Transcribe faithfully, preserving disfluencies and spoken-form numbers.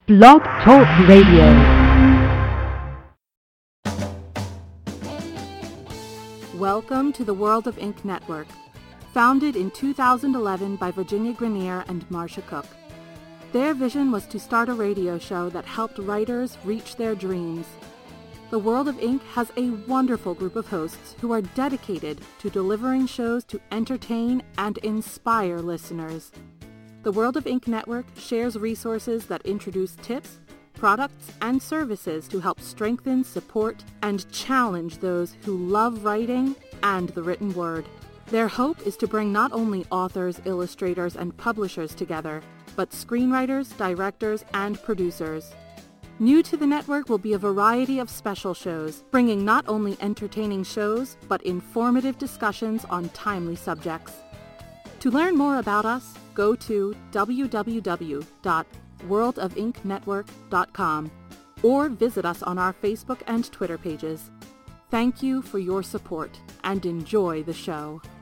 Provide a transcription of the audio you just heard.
Blog Talk Radio. Welcome to the World of Ink Network, founded in two thousand eleven by Virginia Grenier and Marcia Cook. Their vision was to start a radio show that helped writers reach their dreams. The World of Ink has a wonderful group of hosts who are dedicated to delivering shows to entertain and inspire listeners. The World of Ink Network shares resources that introduce tips, products, and services to help strengthen, support, and challenge those who love writing and the written word. Their hope is to bring not only authors, illustrators, and publishers together, but screenwriters, directors, and producers. New to the network will be a variety of special shows, bringing not only entertaining shows, but informative discussions on timely subjects. To learn more about us, go to w w w dot world of ink network dot com or visit us on our Facebook and Twitter pages. Thank you for your support and enjoy the show.